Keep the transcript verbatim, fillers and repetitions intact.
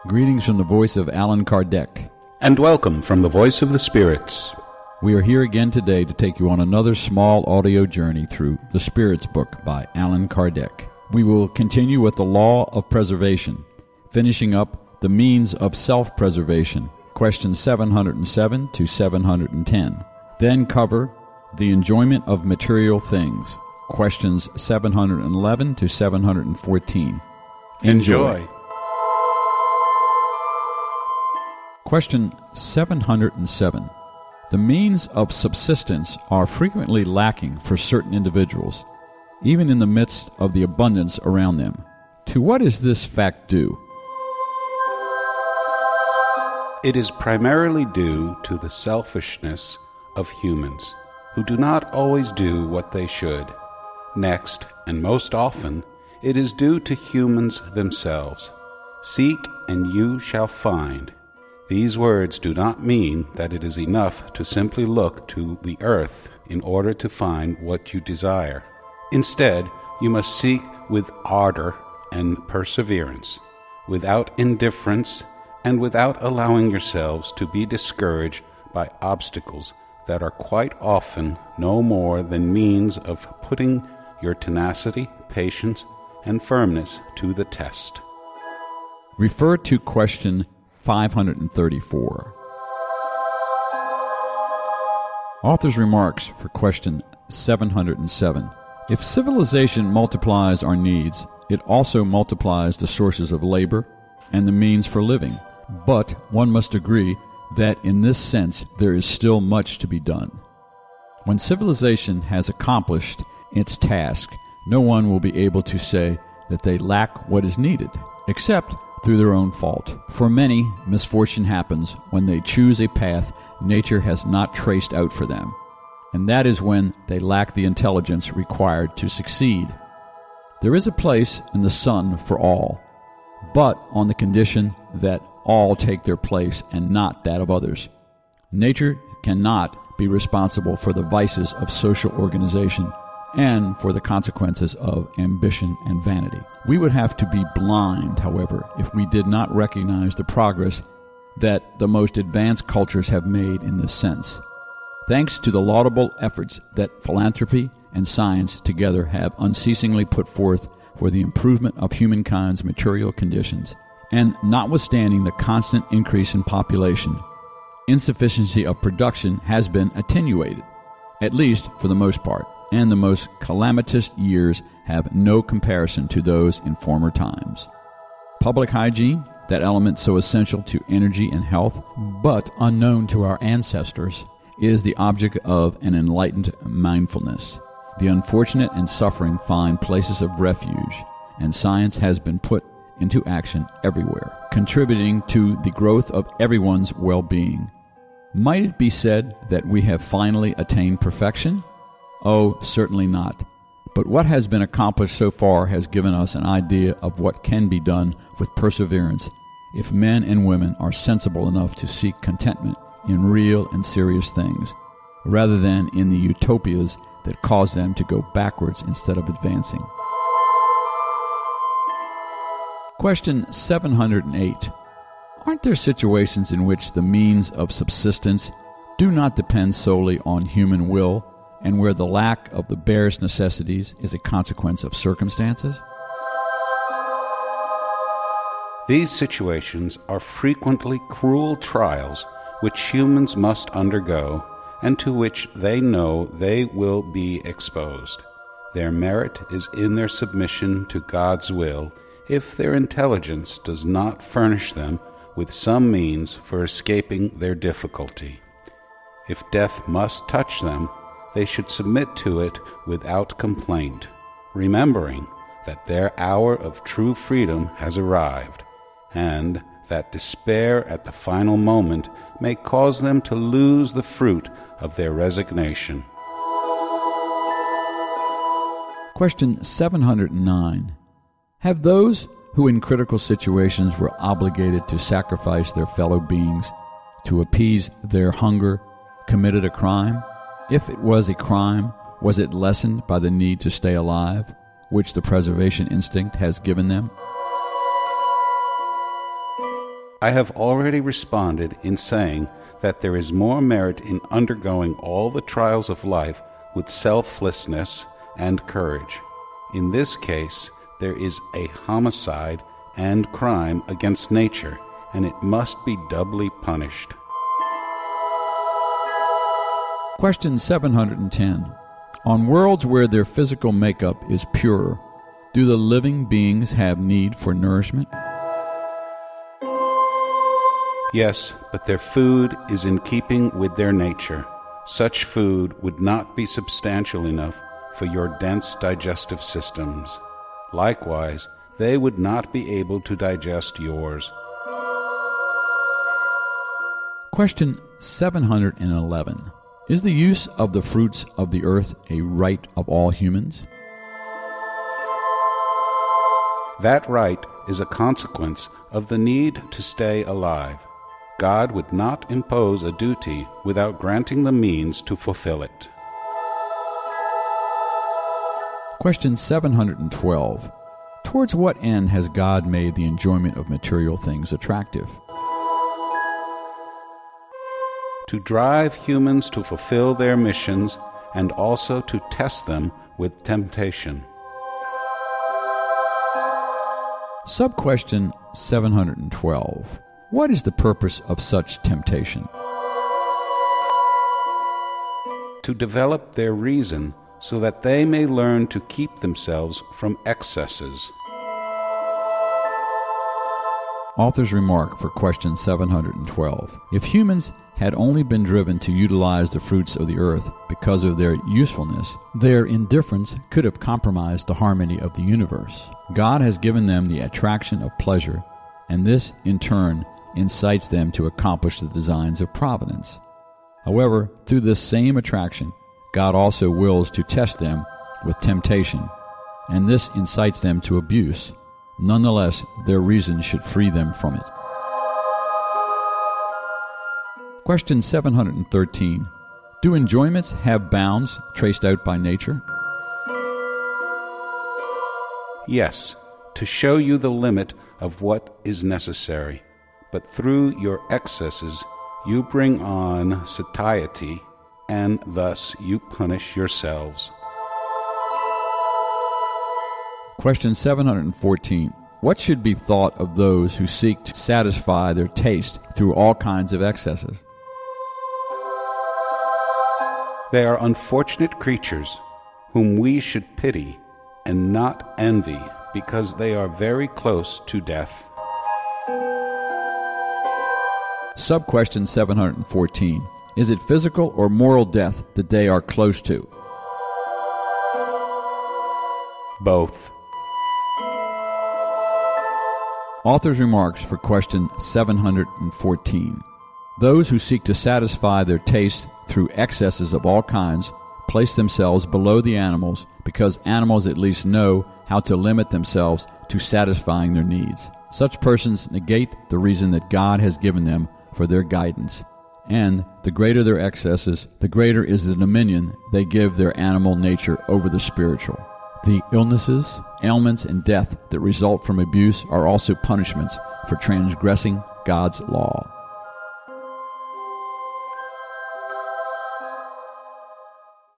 Greetings from the voice of Allan Kardec. And welcome from the voice of the spirits. We are here again today to take you on another small audio journey through The Spirits Book by Allan Kardec. We will continue with the law of preservation, finishing up the means of self-preservation, questions seven hundred seven to seven hundred ten. Then cover the enjoyment of material things, questions seven hundred eleven to seven hundred fourteen. Enjoy. Enjoy. Question seven hundred seven. The means of subsistence are frequently lacking for certain individuals, even in the midst of the abundance around them. To what is this fact due? It is primarily due to the selfishness of humans, who do not always do what they should. Next, and most often, it is due to humans themselves. Seek and you shall find. These words do not mean that it is enough to simply look to the earth in order to find what you desire. Instead, you must seek with ardor and perseverance, without indifference, and without allowing yourselves to be discouraged by obstacles that are quite often no more than means of putting your tenacity, patience, and firmness to the test. Refer to question five hundred thirty-four. Author's remarks for question seven hundred seven. If civilization multiplies our needs, it also multiplies the sources of labor and the means for living. But one must agree that in this sense there is still much to be done. When civilization has accomplished its task, no one will be able to say that they lack what is needed, except through their own fault. For many, misfortune happens when they choose a path nature has not traced out for them, and that is when they lack the intelligence required to succeed. There is a place in the sun for all, but on the condition that all take their place and not that of others. Nature cannot be responsible for the vices of social organization and for the consequences of ambition and vanity. We would have to be blind, however, if we did not recognize the progress that the most advanced cultures have made in this sense. Thanks to the laudable efforts that philanthropy and science together have unceasingly put forth for the improvement of humankind's material conditions, and notwithstanding the constant increase in population, insufficiency of production has been attenuated, at least for the most part, and the most calamitous years have no comparison to those in former times. Public hygiene, that element so essential to energy and health, but unknown to our ancestors, is the object of an enlightened mindfulness. The unfortunate and suffering find places of refuge, and science has been put into action everywhere, contributing to the growth of everyone's well-being. Might it be said that we have finally attained perfection? Oh, certainly not. But what has been accomplished so far has given us an idea of what can be done with perseverance if men and women are sensible enough to seek contentment in real and serious things, rather than in the utopias that cause them to go backwards instead of advancing. Question seven hundred eight. Aren't there situations in which the means of subsistence do not depend solely on human will, and where the lack of the barest necessities is a consequence of circumstances? These situations are frequently cruel trials which humans must undergo, and to which they know they will be exposed. Their merit is in their submission to God's will, if their intelligence does not furnish them with some means for escaping their difficulty. If death must touch them, they should submit to it without complaint, remembering that their hour of true freedom has arrived, and that despair at the final moment may cause them to lose the fruit of their resignation. Question seven hundred nine. Have those who in critical situations were obligated to sacrifice their fellow beings to appease their hunger committed a crime? If it was a crime, was it lessened by the need to stay alive, which the preservation instinct has given them? I have already responded in saying that there is more merit in undergoing all the trials of life with selflessness and courage. In this case, there is a homicide and crime against nature, and it must be doubly punished. Question seven hundred ten. On worlds where their physical makeup is purer, do the living beings have need for nourishment? Yes, but their food is in keeping with their nature. Such food would not be substantial enough for your dense digestive systems. Likewise, they would not be able to digest yours. Question seven hundred eleven. Is the use of the fruits of the earth a right of all humans? That right is a consequence of the need to stay alive. God would not impose a duty without granting the means to fulfill it. Question seven hundred twelve. Towards what end has God made the enjoyment of material things attractive? To drive humans to fulfill their missions and also to test them with temptation. Sub-question seven hundred twelve. What is the purpose of such temptation? To develop their reason so that they may learn to keep themselves from excesses. Author's remark for question seven hundred twelve. If humans had only been driven to utilize the fruits of the earth because of their usefulness, their indifference could have compromised the harmony of the universe. God has given them the attraction of pleasure, and this, in turn, incites them to accomplish the designs of providence. However, through this same attraction, God also wills to test them with temptation, and this incites them to abuse. Nonetheless, their reason should free them from it. Question seven hundred thirteen. Do enjoyments have bounds traced out by nature? Yes, to show you the limit of what is necessary. But through your excesses you bring on satiety, and thus you punish yourselves. Question seven hundred fourteen. What should be thought of those who seek to satisfy their taste through all kinds of excesses? They are unfortunate creatures whom we should pity and not envy, because they are very close to death. Sub-question seven hundred fourteen. Is it physical or moral death that they are close to? Both. Author's remarks for question seven hundred fourteen. Those who seek to satisfy their taste through excesses of all kinds place themselves below the animals, because animals at least know how to limit themselves to satisfying their needs. Such persons negate the reason that God has given them for their guidance, and the greater their excesses, the greater is the dominion they give their animal nature over the spiritual. The illnesses, ailments, and death that result from abuse are also punishments for transgressing God's law.